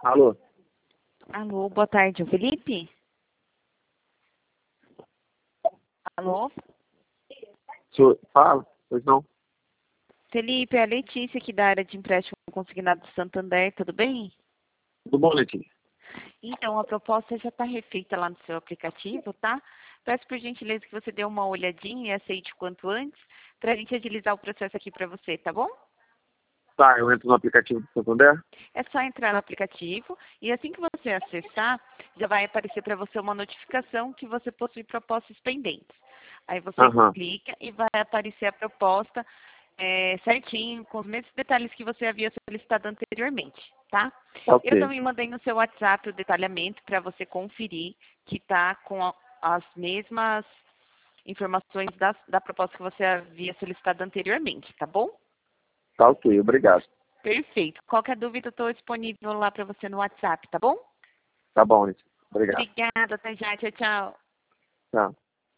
Alô? Alô, boa tarde, o Felipe? Alô? Fala, pois não? Felipe, é a Letícia aqui da área de empréstimo consignado do Santander, tudo bem? Tudo bom, Letícia? Então, a proposta já está refeita lá no seu aplicativo, tá? Peço por gentileza que você dê uma olhadinha e aceite o quanto antes, para a gente agilizar o processo aqui para você, tá bom? Tá, eu entro no aplicativo do Santander? É só entrar no aplicativo e assim que você acessar, já vai aparecer para você uma notificação que você possui propostas pendentes. Aí você Aham, clica e vai aparecer a proposta certinho, com os mesmos detalhes que você havia solicitado anteriormente, tá? Eu ok. também mandei no seu WhatsApp o detalhamento para você conferir que está com as mesmas informações da proposta que você havia solicitado anteriormente, tá bom? Tá ok, obrigado. Perfeito. Qualquer dúvida, eu estou disponível lá para você no WhatsApp, tá bom? Tá bom, Letícia. Obrigado. Obrigada, até já. Tchau, tchau. Tchau.